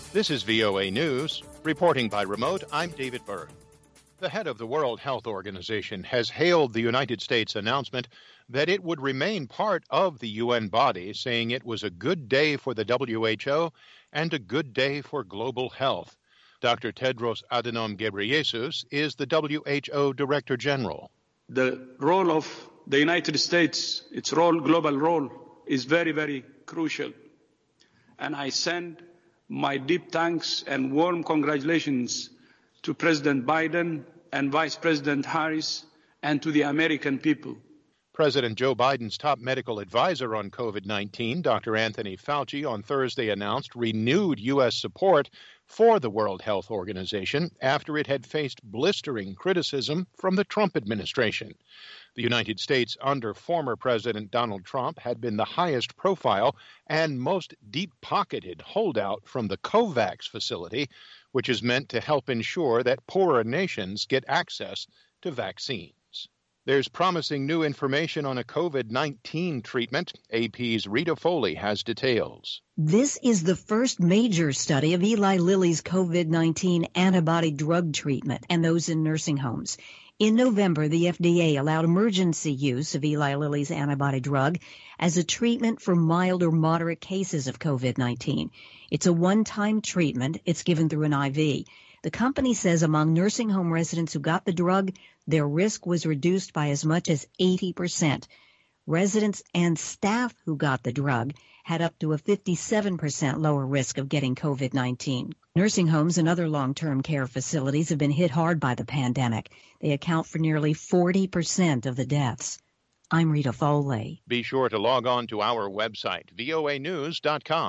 This is VOA News. Reporting by remote, I'm David Berg. The head of the World Health Organization has hailed the United States' announcement that it would remain part of the UN body, saying it was a good day for the WHO and a good day for global health. Dr. Tedros Adhanom Ghebreyesus is the WHO Director General. The role of the United States, its global role, is very, very crucial. And I send my deep thanks and warm congratulations to President Biden and Vice President Harris and to the American people. President Joe Biden's top medical advisor on COVID-19, Dr. Anthony Fauci, on Thursday announced renewed U.S. support for the World Health Organization after it had faced blistering criticism from the Trump administration. The United States under former President Donald Trump had been the highest profile and most deep-pocketed holdout from the COVAX facility, which is meant to help ensure that poorer nations get access to vaccines. There's promising new information on a COVID-19 treatment. AP's Rita Foley has details. This is the first major study of Eli Lilly's COVID-19 antibody drug treatment and those in nursing homes. In November, the FDA allowed emergency use of Eli Lilly's antibody drug as a treatment for mild or moderate cases of COVID-19. It's a one-time treatment. It's given through an IV. The company says among nursing home residents who got the drug, their risk was reduced by as much as 80%. Residents and staff who got the drug had up to a 57% lower risk of getting COVID-19. Nursing homes and other long-term care facilities have been hit hard by the pandemic. They account for nearly 40% of the deaths. I'm Rita Foley. Be sure to log on to our website, voanews.com.